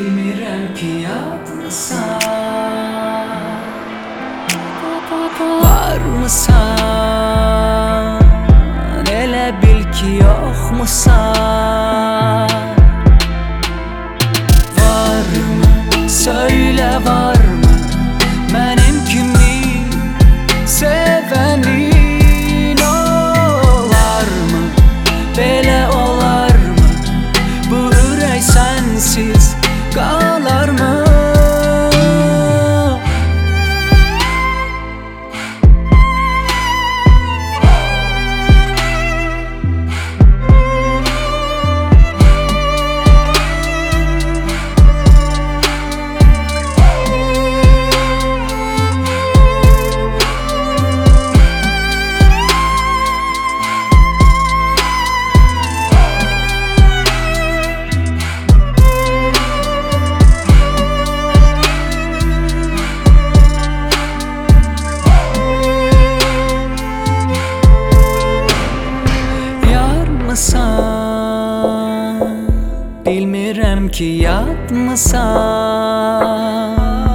bilmirəm ki yadmısan, varmısan, elə bil ki yoxmusan. Varmı, söylə varmı mənim kimi sevənin olarmı? Belə olarmı? Bu ürək sənsiz qalarmı? Bilmirəm ki yadmısan,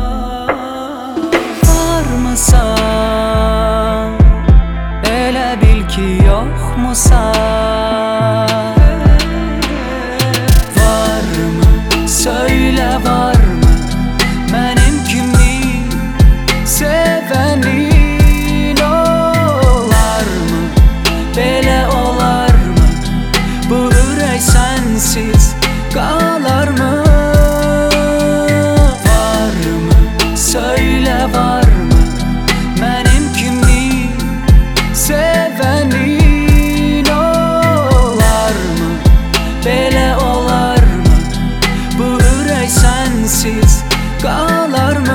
varmısan, elə bil ki yoxmusan. Varmı, söylə varmı mənim kimi sevənin olarmı? Belə olarmı? Bu ürək sənsiz qalarmı? Varmı, söylə varmı mənim kimi sevənin olarmı? Belə olarmı? Bu ürək sənsiz qalarmı?